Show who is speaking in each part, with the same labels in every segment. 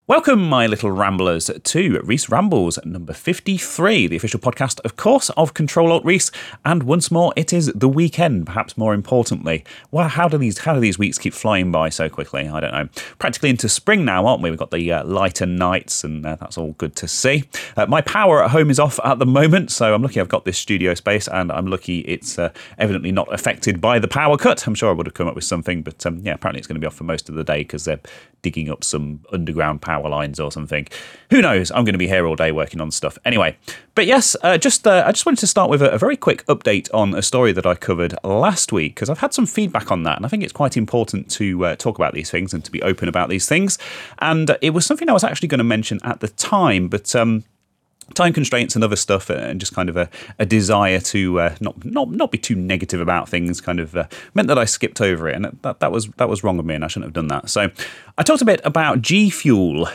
Speaker 1: Welcome, my little ramblers, to Reese Rambles number 53, the official podcast, of course, of Control Alt Reese. And once more, it is the weekend, perhaps more importantly. Well, how do these weeks keep flying by so quickly? I don't know. Practically into spring now, aren't we? We've got the lighter nights, and that's all good to see. My power at home is off at the moment, so I'm lucky I've got this studio space, and I'm lucky it's evidently not affected by the power cut. I'm sure I would have come up with something, but apparently it's going to be off for most of the day because they're digging up some underground power lines or something. Who knows? I'm going to be here all day working on stuff. Anyway, but yes, I just wanted to start with a very quick update on a story that I covered last week, because I've had some feedback on that, and I think it's quite important to talk about these things and to be open about these things. And it was something I was actually going to mention at the time, but time constraints and other stuff, and just kind of a desire to not be too negative about things kind of meant that I skipped over it, and that was wrong of me, and I shouldn't have done that. So I talked a bit about G Fuel,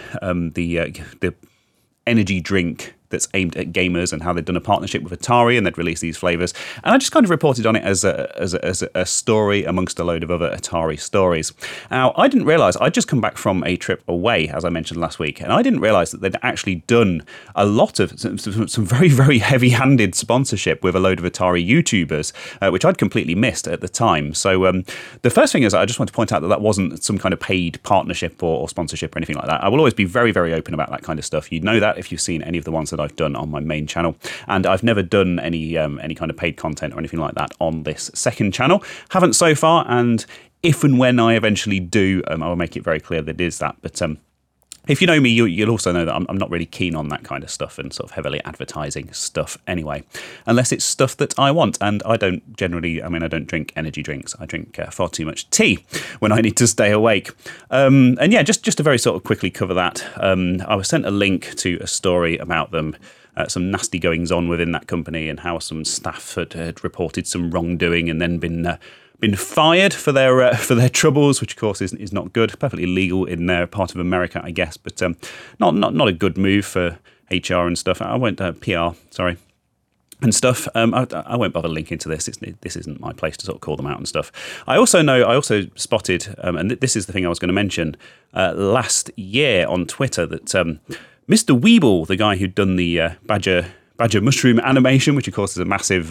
Speaker 1: the energy drink that's aimed at gamers, and how they'd done a partnership with Atari and they'd released these flavours. And I just kind of reported on it as a story amongst a load of other Atari stories. Now, I didn't realise, I'd just come back from a trip away, as I mentioned last week, and I didn't realise that they'd actually done a lot of some very, very heavy-handed sponsorship with a load of Atari YouTubers, which I'd completely missed at the time. So the first thing is, I just want to point out that wasn't some kind of paid partnership or sponsorship or anything like that. I will always be very, very open about that kind of stuff. You'd know that if you've seen any of the ones that I've done on my main channel, and I've never done any kind of paid content or anything like that on this second channel. Haven't so far, and if and when I eventually do, I will make it very clear that it is that. But if you know me, you'll also know that I'm not really keen on that kind of stuff and sort of heavily advertising stuff anyway, unless it's stuff that I want. And I don't generally, I don't drink energy drinks. I drink far too much tea when I need to stay awake. And yeah, just to very sort of quickly cover that, I was sent a link to a story about them, some nasty goings on within that company, and how some staff had reported some wrongdoing and then been fired for their troubles, which of course is not good. Perfectly legal in their part of America, I guess, but not a good move for HR and stuff. I won't PR, sorry. And stuff. I won't bother linking to this. This isn't my place to sort of call them out and stuff. I also spotted, and this is the thing I was going to mention, last year on Twitter, that Mr. Weeble, the guy who'd done the Badger mushroom animation, which of course is a massive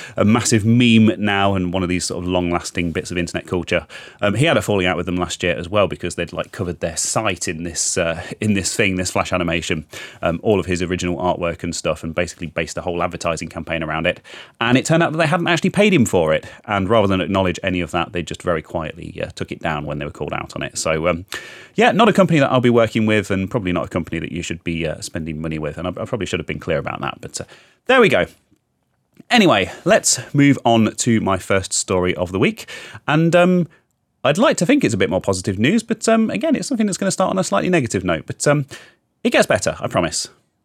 Speaker 1: meme now, and one of these sort of long-lasting bits of internet culture. He had a falling out with them last year as well, because they'd covered their site in this Flash animation, all of his original artwork and stuff, and basically based a whole advertising campaign around it. And it turned out that they hadn't actually paid him for it, and rather than acknowledge any of that, they just very quietly took it down when they were called out on it. So not a company that I'll be working with, and probably not a company that you should be spending money with. And I probably should have been clear about that, but there we go. Anyway, let's move on to my first story of the week. And I'd like to think it's a bit more positive news, but again, it's something that's going to start on a slightly negative note. But it gets better, I promise.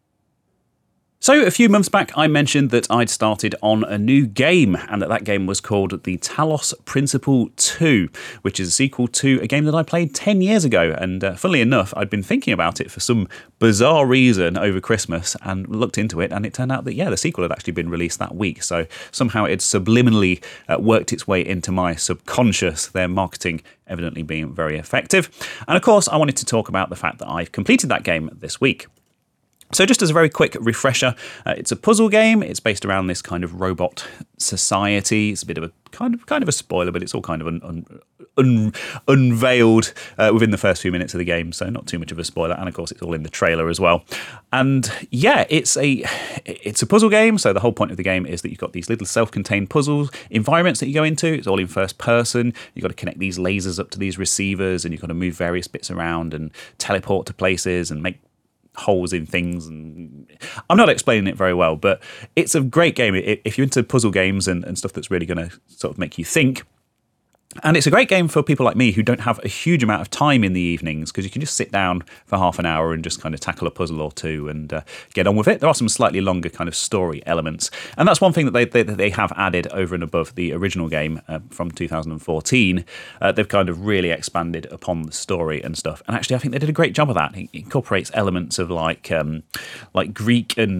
Speaker 1: So a few months back, I mentioned that I'd started on a new game, and that game was called the Talos Principle 2, which is a sequel to a game that I played 10 years ago. And funnily enough, I'd been thinking about it for some bizarre reason over Christmas and looked into it, and it turned out that, the sequel had actually been released that week. So somehow it subliminally worked its way into my subconscious, their marketing evidently being very effective. And of course, I wanted to talk about the fact that I've completed that game this week. So just as a very quick refresher, it's a puzzle game. It's based around this kind of robot society. It's a bit of a kind of a spoiler, but it's all kind of unveiled within the first few minutes of the game, so not too much of a spoiler. And of course, it's all in the trailer as well. And yeah, it's a puzzle game. So the whole point of the game is that you've got these little self-contained puzzle environments that you go into. It's all in first person. You've got to connect these lasers up to these receivers, and you've got to move various bits around and teleport to places and make holes in things. And I'm not explaining it very well, but it's a great game if you're into puzzle games and stuff that's really going to sort of make you think. And it's a great game for people like me who don't have a huge amount of time in the evenings, because you can just sit down for half an hour and just kind of tackle a puzzle or two and get on with it. There are some slightly longer kind of story elements. And that's one thing that they have added over and above the original game from 2014. They've kind of really expanded upon the story and stuff. And actually, I think they did a great job of that. It incorporates elements of like Greek and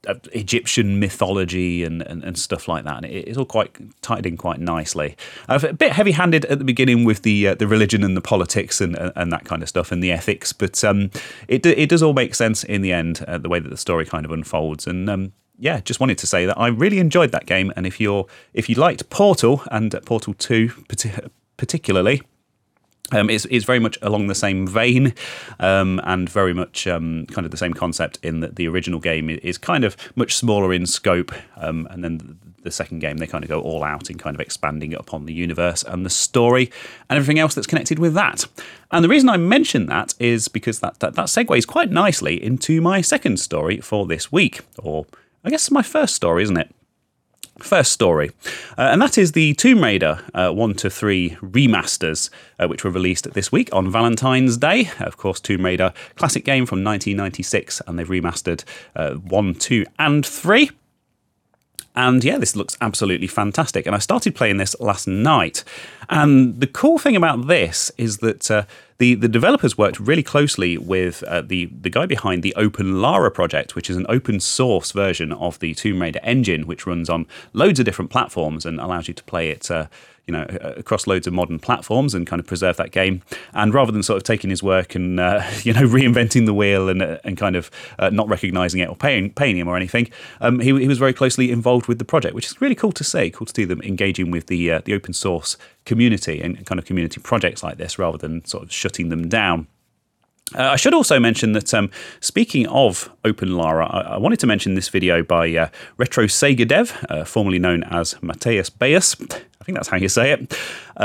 Speaker 1: Egyptian mythology and stuff like that. And it's all quite tied in quite nicely. A bit heavy-handed at the beginning with the religion and the politics and that kind of stuff and the ethics, but it does all make sense in the end, the way that the story kind of unfolds. And yeah, just wanted to say that I really enjoyed that game. And if you liked Portal and Portal 2 particularly, it's very much along the same vein, and very much kind of the same concept in that the original game is kind of much smaller in scope, and then the second game they kind of go all out in kind of expanding upon the universe and the story and everything else that's connected with that. And the reason I mention that is because that segues quite nicely into my second story for this week, or I guess my first story, isn't it? First story, and that is the Tomb Raider 1 to 3 remasters, which were released this week on Valentine's Day. Of course, Tomb Raider, classic game from 1996, and they've remastered 1, 2, and 3. And yeah, this looks absolutely fantastic. And I started playing this last night. And the cool thing about this is that the developers worked really closely with the guy behind the Open Lara project, which is an open source version of the Tomb Raider engine, which runs on loads of different platforms and allows you to play it across loads of modern platforms and kind of preserve that game. And rather than sort of taking his work and reinventing the wheel and kind of not recognizing it or paying him or anything, he was very closely involved with the project, which is really cool to see. Cool to see them engaging with the open source community and kind of community projects like this rather than sort of shutting them down. I should also mention that, speaking of Open Lara, I wanted to mention this video by Retro Sega Dev, formerly known as Mateus Bayas. I think that's how you say it.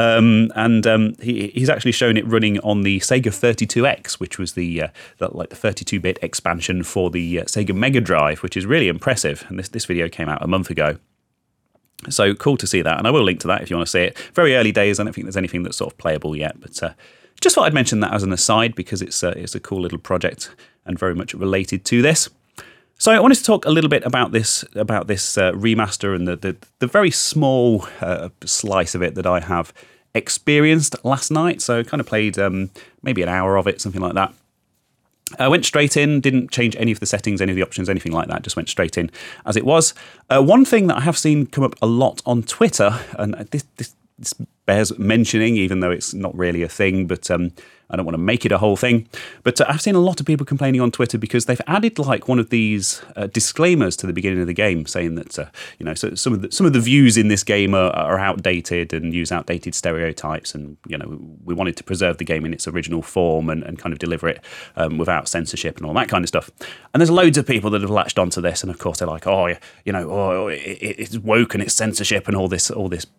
Speaker 1: He's actually shown it running on the Sega 32X, which was the 32-bit expansion for the Sega Mega Drive, which is really impressive. And this video came out a month ago. So cool to see that. And I will link to that if you want to see it. Very early days. I don't think there's anything that's sort of playable yet, but just thought I'd mention that as an aside because it's a cool little project and very much related to this. So I wanted to talk a little bit about this remaster and the very small slice of it that I have experienced last night. So I kind of played maybe an hour of it, something like that. I went straight in, didn't change any of the settings, any of the options, anything like that, just went straight in as it was. One thing that I have seen come up a lot on Twitter, and this bears mentioning, even though it's not really a thing, but I don't want to make it a whole thing. But I've seen a lot of people complaining on Twitter because they've added like one of these disclaimers to the beginning of the game, saying that so some of the views in this game are outdated and use outdated stereotypes, and we wanted to preserve the game in its original form and kind of deliver it without censorship and all that kind of stuff. And there's loads of people that have latched onto this, and of course they're like, it's woke and it's censorship and all this.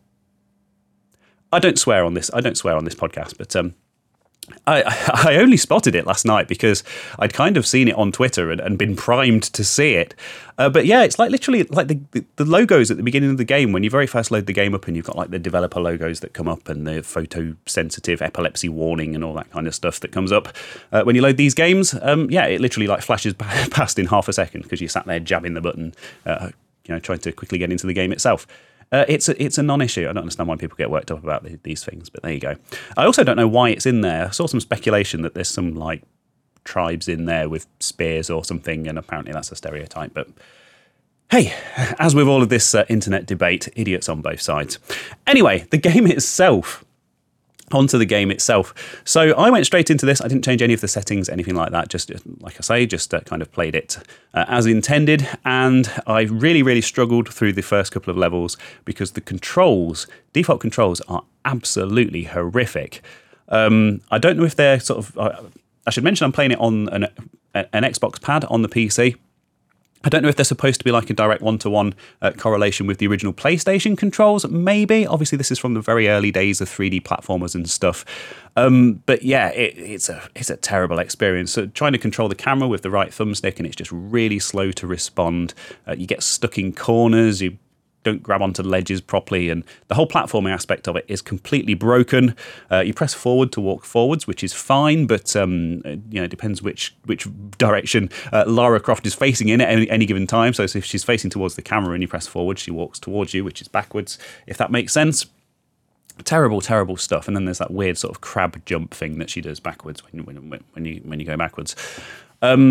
Speaker 1: I don't swear on this podcast, but I only spotted it last night because I'd kind of seen it on Twitter and been primed to see it. But yeah, it's like literally like the logos at the beginning of the game when you very first load the game up, and you've got like the developer logos that come up and the photosensitive epilepsy warning and all that kind of stuff that comes up when you load these games. It literally like flashes past in half a second because you sat there jabbing the button, trying to quickly get into the game itself. It's a non-issue. I don't understand why people get worked up about these things, but there you go. I also don't know why it's in there. I saw some speculation that there's some like tribes in there with spears or something, and apparently that's a stereotype. But hey, as with all of this internet debate, idiots on both sides. Anyway, the game itself. Onto the game itself. So I went straight into this. I didn't change any of the settings, anything like that. Just like I say, just kind of played it as intended. And I really, really struggled through the first couple of levels because the default controls are absolutely horrific. I don't know if they're sort of... I should mention I'm playing it on an Xbox pad on the PC. I don't know if they're supposed to be like a direct one-to-one correlation with the original PlayStation controls. Maybe. Obviously, this is from the very early days of 3D platformers and stuff. But yeah, it's a terrible experience. So trying to control the camera with the right thumbstick, and it's just really slow to respond. You get stuck in corners. You don't grab onto ledges properly, and the whole platforming aspect of it is completely broken. You press forward to walk forwards, which is fine, but it depends which direction Lara Croft is facing in at any given time. So if she's facing towards the camera and you press forward, she walks towards you, which is backwards, if that makes sense. Terrible stuff. And then there's that weird sort of crab jump thing that she does backwards when you go backwards.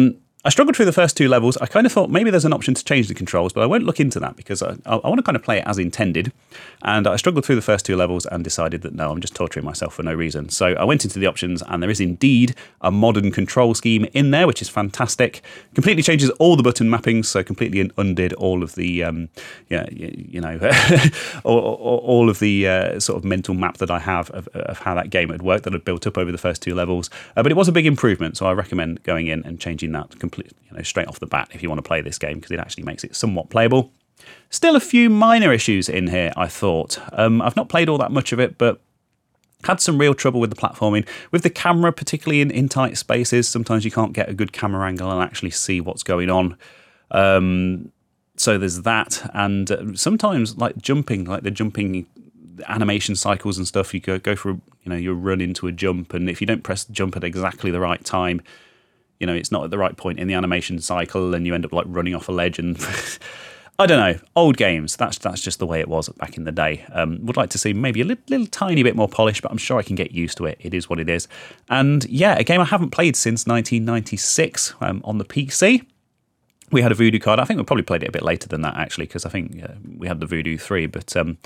Speaker 1: I struggled through the first 2 levels. I kind of thought maybe there's an option to change the controls, but I won't look into that because I want to kind of play it as intended. And I struggled through the first 2 levels and decided that no, I'm just torturing myself for no reason. So I went into the options, and there is indeed a modern control scheme in there, which is fantastic. Completely changes all the button mappings, so completely undid all of the, all of the sort of mental map that I have of how that game had worked that had built up over the first 2 levels. But it was a big improvement, so I recommend going in and changing that completely, straight off the bat if you want to play this game, because it actually makes it somewhat playable. Still a few minor issues in here, I thought. I've not played all that much of it, but had some real trouble with the platforming. With the camera, particularly in tight spaces, sometimes you can't get a good camera angle and actually see what's going on. So there's that. And sometimes, like the jumping animation cycles and stuff, you go for, you run into a jump, and if you don't press jump at exactly the right time, it's not at the right point in the animation cycle, and you end up like running off a ledge and I don't know. Old games. That's just the way it was back in the day. Would like to see maybe a little tiny bit more polish, but I'm sure I can get used to it. It is what it is. And yeah, a game I haven't played since 1996 on the PC. We had a Voodoo card. I think we probably played it a bit later than that, actually, because I think we had the Voodoo 3. But and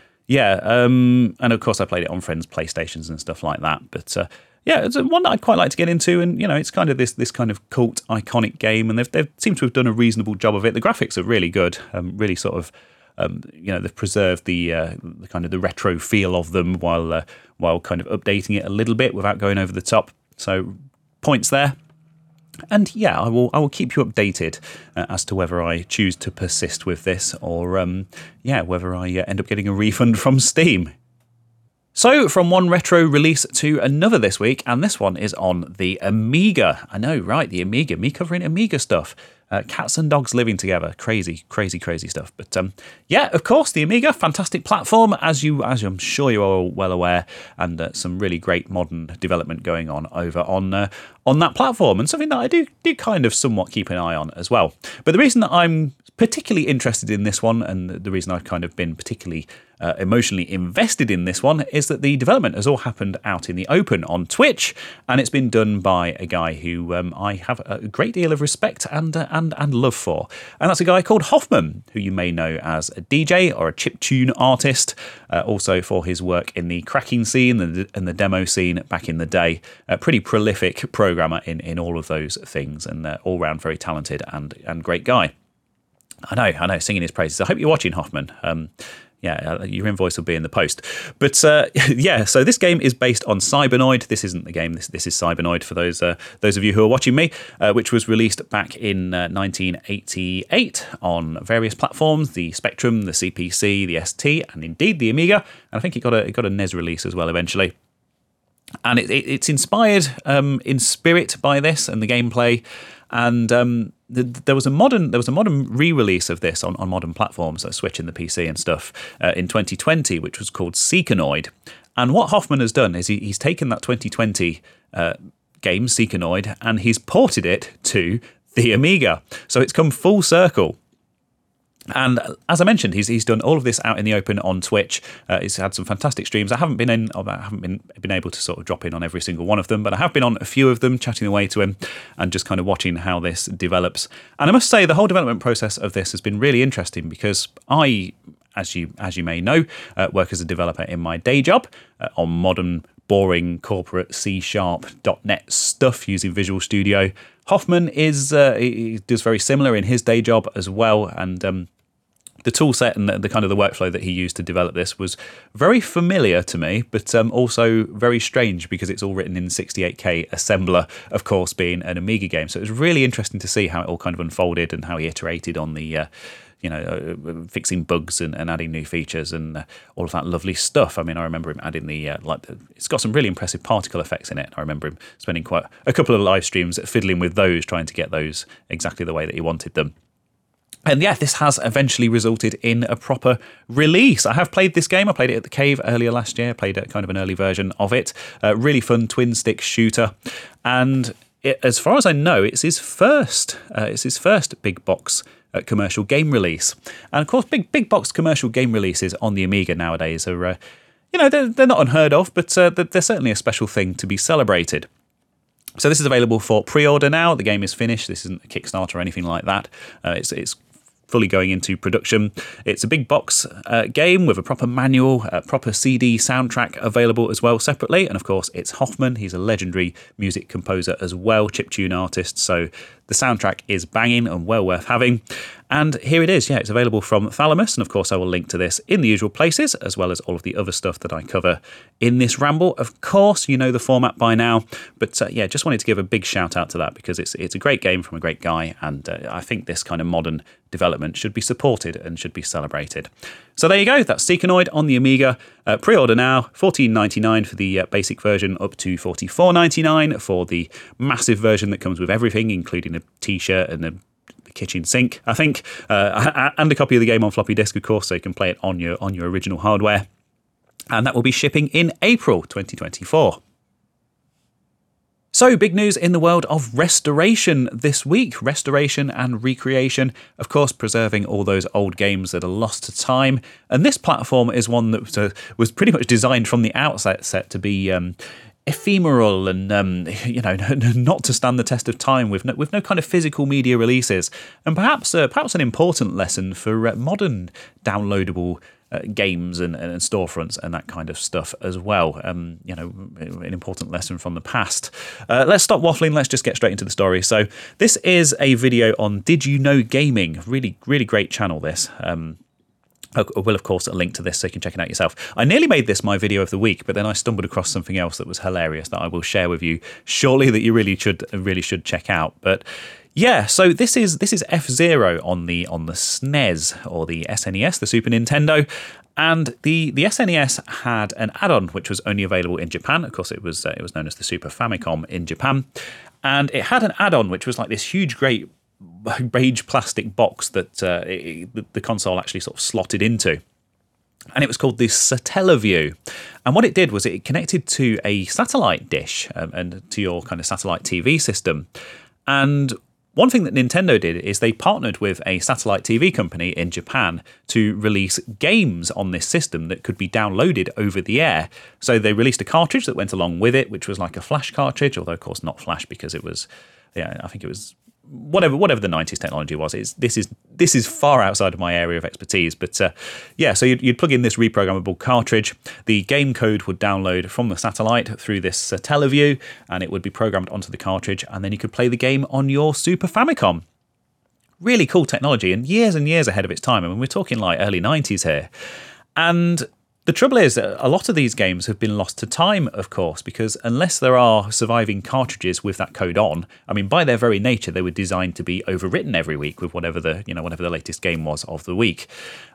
Speaker 1: of course I played it on friends' PlayStations and stuff like that. But yeah, it's one that I'd quite like to get into, and it's kind of this kind of cult iconic game, and they've seemed to have done a reasonable job of it. The graphics are really good, really sort of they've preserved the kind of the retro feel of them while kind of updating it a little bit without going over the top. So points there. And yeah, I will keep you updated as to whether I choose to persist with this or whether I end up getting a refund from Steam. So, from one retro release to another this week, and this one is on the Amiga. I know, right, the Amiga. Me covering Amiga stuff. Cats and dogs living together. Crazy, crazy, crazy stuff. But yeah, of course, the Amiga, fantastic platform, as I'm sure you are well aware, and some really great modern development going on over on that platform, and something that I do kind of somewhat keep an eye on as well. But the reason that I'm particularly interested in this one, and the reason I've kind of been particularly emotionally invested in this one, is that the development has all happened out in the open on Twitch, and it's been done by a guy who I have a great deal of respect and love for, and that's a guy called Hoffman, who you may know as a DJ or a chiptune artist, also for his work in the cracking scene and the demo scene back in the day. A pretty prolific programmer in all of those things, and all round very talented and great guy. I know, singing his praises. I hope you're watching, Hoffman. Your invoice will be in the post. But yeah, so this game is based on Cybernoid. This isn't the game. This is Cybernoid for those of you who are watching me, which was released back in 1988 on various platforms: the Spectrum, the CPC, the ST, and indeed the Amiga. And I think it got a NES release as well eventually. And it's inspired in spirit by this and the gameplay. And there was a modern re-release of this on modern platforms, like Switch and the PC and stuff, in 2020, which was called Seekernoid. And what Hoffman has done is he's taken that 2020 game, Seekernoid, and he's ported it to the Amiga. So it's come full circle. And as I mentioned, he's done all of this out in the open on Twitch. He's had some fantastic streams. I haven't been able to sort of drop in on every single one of them, but I have been on a few of them, chatting away to him and just kind of watching how this develops. And I must say, the whole development process of this has been really interesting, because I, as you may know, work as a developer in my day job on modern, boring corporate C#.NET stuff using Visual Studio. Hoffman he does very similar in his day job as well, and the tool set and the kind of the workflow that he used to develop this was very familiar to me, but also very strange, because it's all written in 68K assembler, of course, being an Amiga game. So it was really interesting to see how it all kind of unfolded and how he iterated on the fixing bugs and adding new features and all of that lovely stuff. I mean, I remember him adding it's got some really impressive particle effects in it. I remember him spending quite a couple of live streams fiddling with those, trying to get those exactly the way that he wanted them. And yeah, this has eventually resulted in a proper release. I have played this game. I played it at the Cave earlier last year. Played kind of an early version of it. Really fun twin stick shooter. And as far as I know, it's his first big box commercial game release. And of course, big box commercial game releases on the Amiga nowadays are, they're not unheard of, but they're certainly a special thing to be celebrated. So this is available for pre-order now. The game is finished. This isn't a Kickstarter or anything like that. It's fully going into production. It's a big box game with a proper manual, a proper CD soundtrack available as well separately. And of course, it's Hoffman. He's a legendary music composer as well, chiptune artist. So the soundtrack is banging and well worth having. And here it is. Yeah, it's available from Thalamus. And of course, I will link to this in the usual places, as well as all of the other stuff that I cover in this ramble. Of course, you know the format by now. But yeah, just wanted to give a big shout out to that because it's a great game from a great guy. And I think this kind of modern development should be supported and should be celebrated. So there you go. That's Seekanoid on the Amiga. Pre-order now, $14.99 for the basic version, up to $44.99 for the massive version that comes with everything, including a T-shirt and a kitchen sink, I think, and a copy of the game on floppy disk, of course, so you can play it on your original hardware. And that will be shipping in April 2024. So, big news in the world of restoration this week. Restoration and recreation, of course, preserving all those old games that are lost to time. And this platform is one that was pretty much designed from the outset to be ephemeral and not to stand the test of time with no kind of physical media releases, and perhaps an important lesson for modern downloadable games and storefronts and that kind of stuff as well. An important lesson from the past. Let's stop waffling. Let's just get straight into the story. So this is a video on Did You Know Gaming? Really, really great channel. This. I will, of course, link to this so you can check it out yourself. I nearly made this my video of the week, but then I stumbled across something else that was hilarious that I will share with you shortly that you really should check out. But yeah, so this is F-Zero on the SNES or the SNES, the Super Nintendo. And the SNES had an add-on which was only available in Japan. Of course, it was known as the Super Famicom in Japan. And it had an add-on which was like this huge, great beige plastic box that the console actually sort of slotted into. And it was called the Satellaview. And what it did was it connected to a satellite dish and to your kind of satellite TV system. And one thing that Nintendo did is they partnered with a satellite TV company in Japan to release games on this system that could be downloaded over the air. So they released a cartridge that went along with it, which was like a flash cartridge, although of course not flash because it was, I think it was whatever the 90s technology was. This is far outside of my area of expertise, but so you'd plug in this reprogrammable cartridge. The game code would download from the satellite through this Satellaview, and it would be programmed onto the cartridge, and then you could play the game on your Super Famicom. Really cool technology, and years ahead of its time. I mean, we're talking like early 90s here. And the trouble is that a lot of these games have been lost to time, of course, because unless there are surviving cartridges with that code on, I mean, by their very nature, they were designed to be overwritten every week with whatever the latest game was of the week.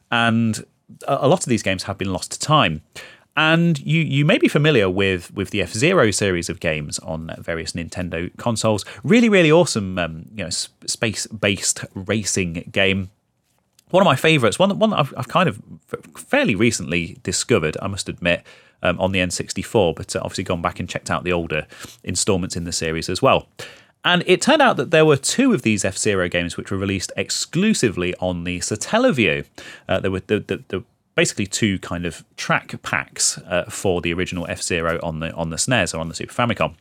Speaker 1: And a lot of these games have been lost to time. And you may be familiar with the F-Zero series of games on various Nintendo consoles. Really, really awesome, space-based racing game. One of my favourites, one that I've kind of fairly recently discovered, I must admit, on the N64, but obviously gone back and checked out the older installments in the series as well. And it turned out that there were two of these F-Zero games which were released exclusively on the Satellaview. There were basically two kind of track packs for the original F-Zero on the SNES or on the Super Famicom.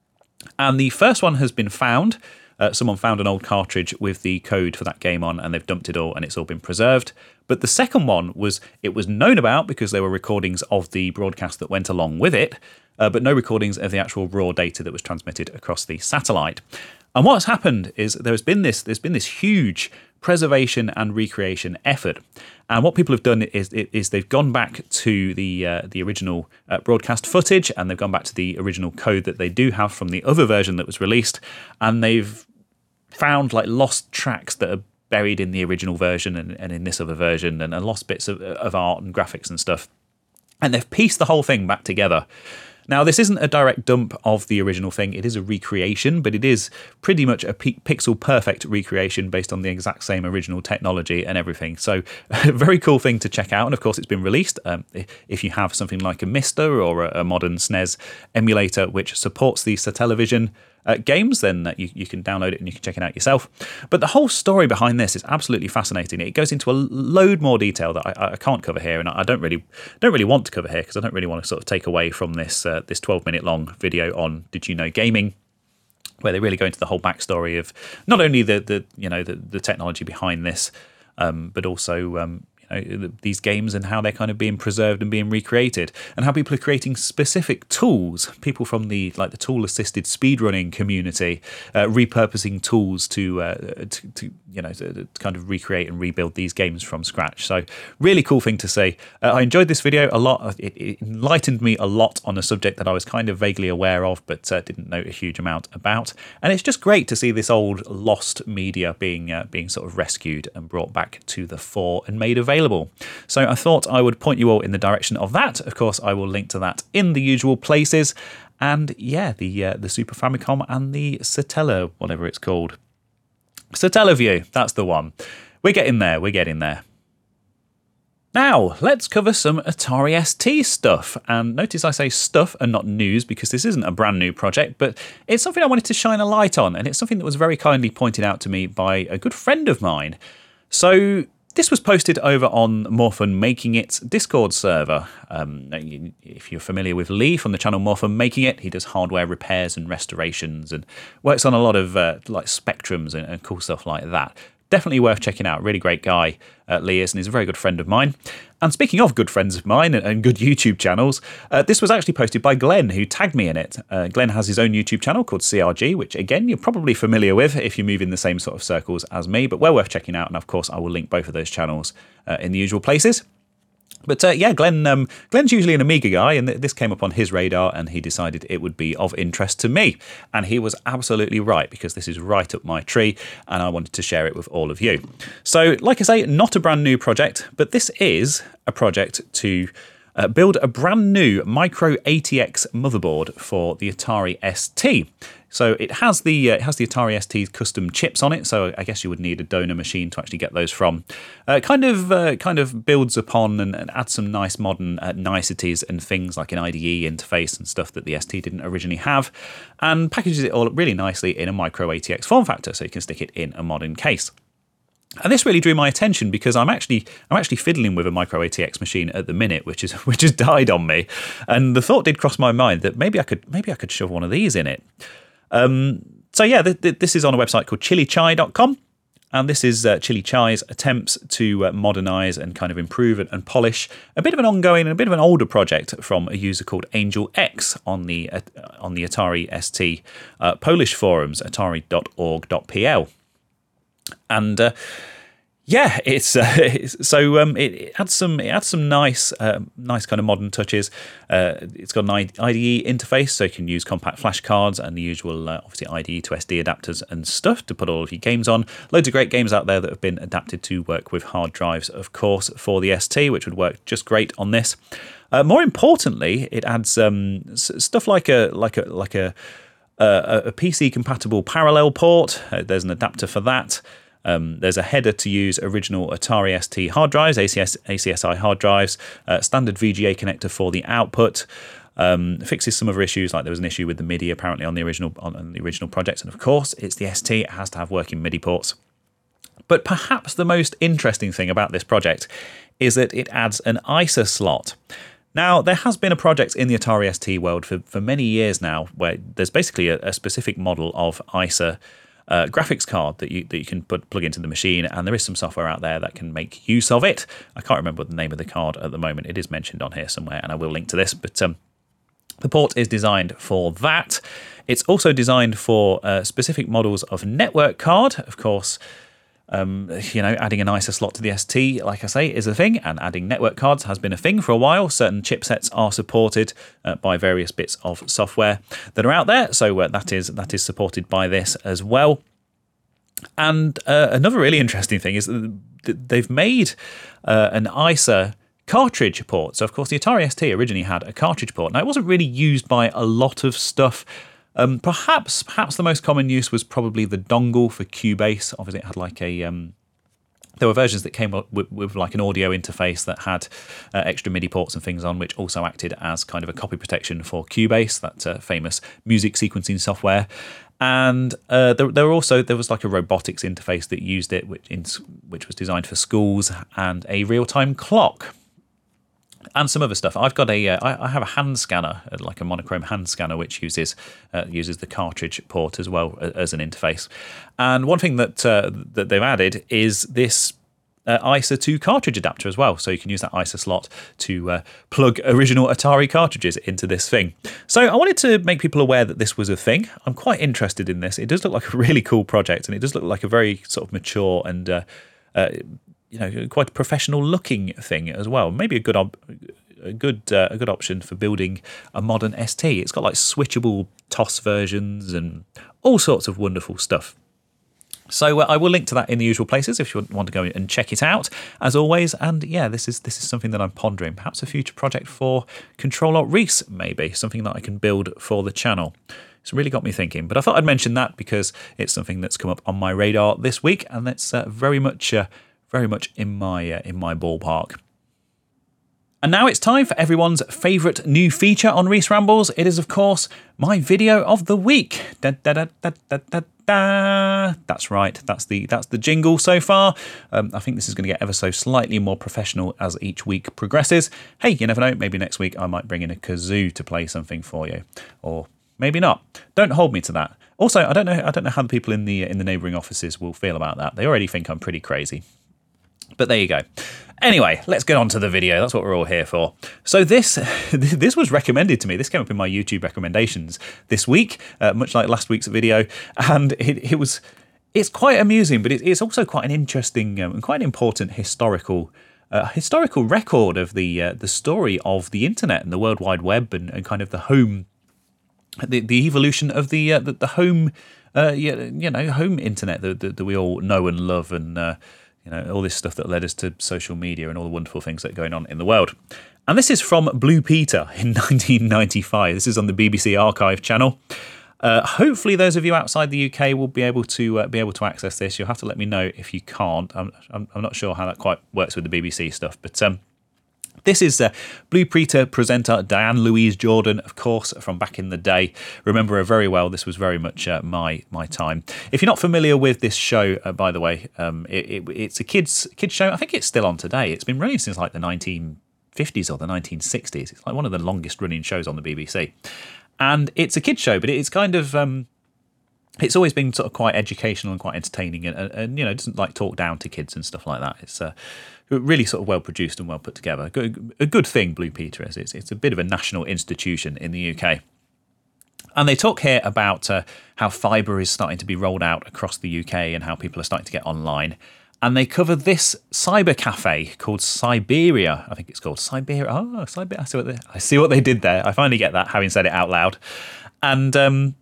Speaker 1: And the first one has been found. Someone found an old cartridge with the code for that game on, and they've dumped it all, and it's all been preserved. But the second one was known about because there were recordings of the broadcast that went along with it, but no recordings of the actual raw data that was transmitted across the satellite. And what's happened is there's been this huge preservation and recreation effort. And what people have done is they've gone back to the original broadcast footage, and they've gone back to the original code that they do have from the other version that was released, and they've found like lost tracks that are buried in the original version and in this other version, and lost bits of art and graphics and stuff. And they've pieced the whole thing back together. Now, this isn't a direct dump of the original thing. It is a recreation, but it is pretty much a pixel-perfect recreation based on the exact same original technology and everything. So, a very cool thing to check out. And, of course, it's been released. If you have something like a Mister or a modern SNES emulator which supports the Satellavision games, then you can download it and you can check it out yourself. But the whole story behind this is absolutely fascinating. It goes into a load more detail that I can't cover here, and I don't really want to cover here because I don't really want to sort of take away from this 12-minute long video on Did You Know Gaming. where they really go into the whole backstory of not only the technology behind this, but also these games and how they're kind of being preserved and being recreated, and how people are creating specific tools. People from the tool-assisted speedrunning community repurposing tools to kind of recreate and rebuild these games from scratch. So really cool thing to see. I enjoyed this video a lot. It enlightened me a lot on a subject that I was kind of vaguely aware of, but didn't know a huge amount about. And it's just great to see this old lost media being sort of rescued and brought back to the fore and made available. So I thought I would point you all in the direction of that. Of course, I will link to that in the usual places. And yeah, the Super Famicom and the Satella, whatever it's called. Satellaview, that's the one. We're getting there. Now, let's cover some Atari ST stuff. And notice I say stuff and not news, because this isn't a brand new project, but it's something I wanted to shine a light on. And it's something that was very kindly pointed out to me by a good friend of mine. So this was posted over on More Fun Making It Discord server. If you're familiar with Lee from the channel More Fun Making It, he does hardware repairs and restorations and works on a lot of like Spectrums and cool stuff like that. Definitely worth checking out. Really great guy, Lee is, and he's a very good friend of mine. And speaking of good friends of mine and good YouTube channels, this was actually posted by Glenn, who tagged me in it. Glenn has his own YouTube channel called CRG, which again, you're probably familiar with if you move in the same sort of circles as me, but well worth checking out. And of course, I will link both of those channels in the usual places. But yeah, Glenn's usually an Amiga guy, and this came up on his radar, and he decided it would be of interest to me. And he was absolutely right, because this is right up my tree, and I wanted to share it with all of you. So, like I say, not a brand new project, but this is a project to build a brand new micro ATX motherboard for the Atari ST. So it has the Atari ST custom chips on it. So I guess you would need a donor machine to actually get those from. Kind of builds upon and adds some nice modern niceties and things like an IDE interface and stuff that the ST didn't originally have, and packages it all up really nicely in a micro ATX form factor, so you can stick it in a modern case. And this really drew my attention, because I'm actually fiddling with a micro ATX machine at the minute, which has died on me, and the thought did cross my mind that maybe I could shove one of these in it. So yeah, this is on a website called chilichai.com, and this is Chili Chai's attempts to modernise and kind of improve and polish a bit of an ongoing and a bit of an older project from a user called Angel X on the Atari ST Polish forums, atari.org.pl. And yeah, it adds some nice kind of modern touches. It's got an IDE interface, so you can use compact flash cards and the usual obviously IDE to SD adapters and stuff to put all of your games on. Loads of great games out there that have been adapted to work with hard drives, of course, for the ST, which would work just great on this. More importantly, it adds stuff like a PC compatible parallel port. There's an adapter for that. There's a header to use original Atari ST hard drives, ACSI hard drives, standard VGA connector for the output. Fixes some other issues, like there was an issue with the MIDI apparently on the original project, and of course it's the ST, it has to have working MIDI ports. But perhaps the most interesting thing about this project is that it adds an ISA slot. Now, there has been a project in the Atari ST world for many years now where there's basically a specific model of ISA graphics card that you can plug into the machine, and there is some software out there that can make use of it. I can't remember the name of the card at the moment. It is mentioned on here somewhere, and I will link to this. But the port is designed for that. It's also designed for specific models of network card, of course. Adding an ISA slot to the ST, like I say, is a thing, and adding network cards has been a thing for a while. Certain chipsets are supported by various bits of software that are out there, so that is supported by this as well. And another really interesting thing is that they've made an ISA cartridge port. So, of course, the Atari ST originally had a cartridge port. Now, it wasn't really used by a lot of stuff. Perhaps the most common use was probably the dongle for Cubase. Obviously, it had like a there were versions that came up with like an audio interface that had extra MIDI ports and things on, which also acted as kind of a copy protection for Cubase, that famous music sequencing software. And there was like a robotics interface that used it, which was designed for schools, and a real-time clock. and some other stuff. I've got I have a hand scanner, like a monochrome hand scanner, which uses the cartridge port as well as an interface. And one thing that they've added is this ISA 2 cartridge adapter as well, so you can use that ISA slot to plug original Atari cartridges into this thing. So I wanted to make people aware that this was a thing. I'm quite interested in this. It does look like a really cool project, and it does look like a very sort of mature and quite a professional looking thing as well. Maybe a good option for building a modern ST. It's got like switchable TOS versions and all sorts of wonderful stuff. So I will link to that in the usual places if you want to go and check it out, as always. And yeah, this is something that I'm pondering. Perhaps a future project for Control-Alt-Reese, maybe something that I can build for the channel. It's really got me thinking. But I thought I'd mention that because it's something that's come up on my radar this week, and that's very much in my ballpark. And now it's time for everyone's favourite new feature on Reese Rambles. It is, of course, my video of the week. Da, da, da, da, da, da, da. That's right. That's the jingle so far. I think this is going to get ever so slightly more professional as each week progresses. Hey, you never know. Maybe next week I might bring in a kazoo to play something for you, or maybe not. Don't hold me to that. Also, I don't know how the people in the neighbouring offices will feel about that. They already think I'm pretty crazy. But there you go. Anyway, let's get on to the video. That's what we're all here for. So this was recommended to me. This came up in my YouTube recommendations this week, much like last week's video, and it's quite amusing, but it's also quite an interesting and quite an important historical record of the story of the internet and the World Wide Web and kind of the home, the evolution of the home, home internet that we all know and love, and all this stuff that led us to social media and all the wonderful things that are going on in the world. And this is from Blue Peter in 1995. This is on the BBC Archive channel. Hopefully, those of you outside the UK will be able to access this. You'll have to let me know if you can't. I'm not sure how that quite works with the BBC stuff, but this is Blue Peter presenter Diane Louise Jordan, of course, from back in the day. Remember her very well. This was very much my time. If you're not familiar with this show, by the way, it's a kids show. I think it's still on today. It's been running since like the 1950s or the 1960s. It's like one of the longest running shows on the BBC. And it's a kids show, but it's kind of it's always been sort of quite educational and quite entertaining, and doesn't like talk down to kids and stuff like that. It's really sort of well produced and well put together. A good thing, Blue Peter is. It's a bit of a national institution in the UK. And they talk here about how fibre is starting to be rolled out across the UK and how people are starting to get online. And they cover this cyber cafe called Cyberia. I think it's called Cyberia. Oh, Cyberia. I see what they did there. I finally get that, having said it out loud. And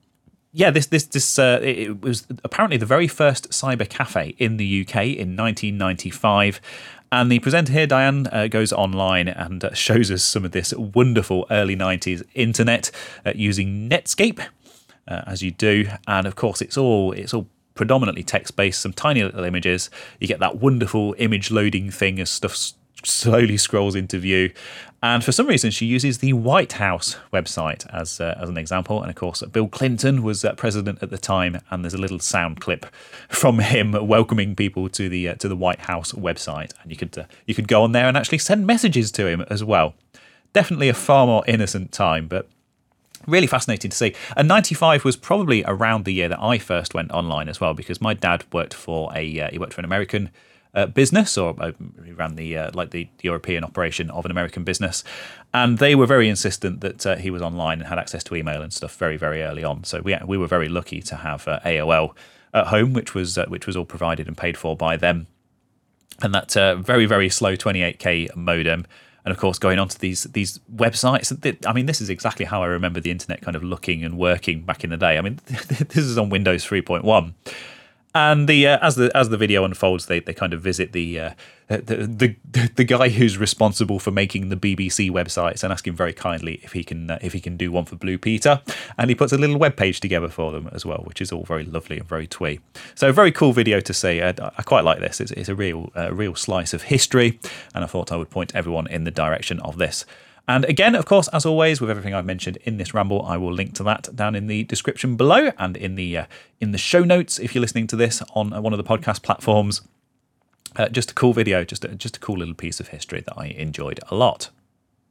Speaker 1: it was apparently the very first cyber cafe in the UK in 1995. And the presenter here, Diane, goes online and shows us some of this wonderful early 90s internet using Netscape, as you do. And of course, it's all predominantly text-based, some tiny little images. You get that wonderful image loading thing as stuff slowly scrolls into view. And for some reason, she uses the White House website as an example. And of course, Bill Clinton was president at the time, and there's a little sound clip from him welcoming people to the White House website. And you could go on there and actually send messages to him as well. Definitely a far more innocent time, but really fascinating to see. And 95 was probably around the year that I first went online as well, because my dad worked for an American business, or he ran the European operation of an American business, and they were very insistent that he was online and had access to email and stuff very, very early on. So we were very lucky to have AOL at home, which was all provided and paid for by them, and that very, very slow 28K modem. And of course, going onto these websites, I mean, this is exactly how I remember the internet kind of looking and working back in the day. I mean, this is on Windows 3.1. And as the video unfolds, they kind of visit the guy who's responsible for making the BBC websites and ask him very kindly if he can do one for Blue Peter, and he puts a little web page together for them as well, which is all very lovely and very twee. So a very cool video to see. I quite like this. It's a real slice of history, and I thought I would point everyone in the direction of this. And again, of course, as always, with everything I've mentioned in this ramble, I will link to that down in the description below and in the show notes if you're listening to this on one of the podcast platforms. Just a cool video, just a cool little piece of history that I enjoyed a lot.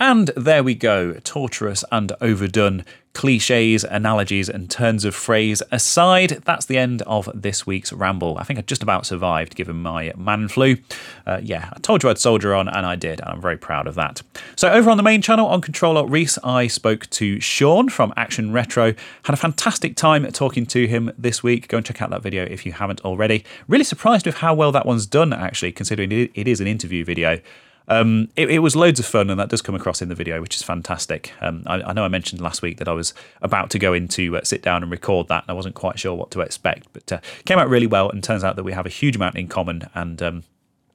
Speaker 1: And there we go, torturous and overdone cliches, analogies, and turns of phrase aside. That's the end of this week's ramble. I think I just about survived given my man flu. I told you I'd soldier on, and I did, and I'm very proud of that. So over on the main channel on Control-Alt-Reese, I spoke to Sean from Action Retro. Had a fantastic time talking to him this week. Go and check out that video if you haven't already. Really surprised with how well that one's done, actually, considering it is an interview video. It was loads of fun, and that does come across in the video, which is fantastic. I know I mentioned last week that I was about to go in to sit down and record that, and I wasn't quite sure what to expect, but came out really well, and turns out that we have a huge amount in common, and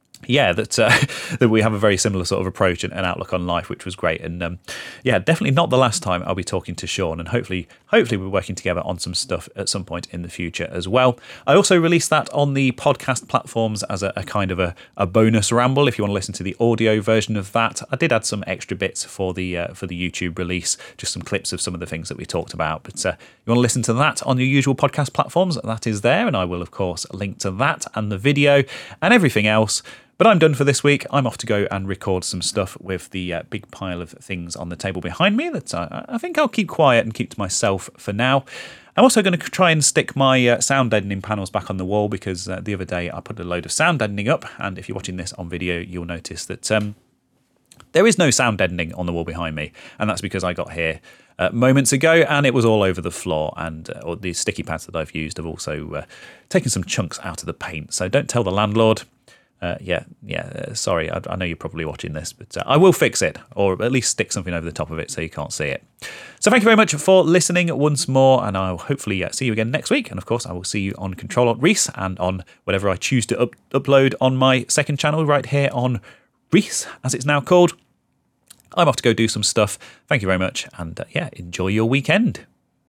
Speaker 1: that we have a very similar sort of approach and outlook on life, which was great. And definitely not the last time I'll be talking to Sean, and hopefully we're working together on some stuff at some point in the future as well. I also released that on the podcast platforms as a kind of a bonus ramble. If you want to listen to the audio version of that, I did add some extra bits for the YouTube release, just some clips of some of the things that we talked about. But you want to listen to that on your usual podcast platforms, that is there, and I will of course link to that and the video and everything else. But I'm done for this week. I'm off to go and record some stuff with the big pile of things on the table behind me that I think I'll keep quiet and keep to myself for now. I'm also going to try and stick my sound deadening panels back on the wall, because the other day I put a load of sound deadening up, and if you're watching this on video, you'll notice that there is no sound deadening on the wall behind me, and that's because I got here moments ago and it was all over the floor, and or the sticky pads that I've used have also taken some chunks out of the paint. So don't tell the landlord. Sorry, I know you're probably watching this, but I will fix it, or at least stick something over the top of it so you can't see it. So thank you very much for listening once more, and I'll hopefully see you again next week. And of course, I will see you on Control-Alt-Reese and on whatever I choose to upload on my second channel right here on Reese, as it's now called. I'm off to go do some stuff. Thank you very much, and enjoy your weekend.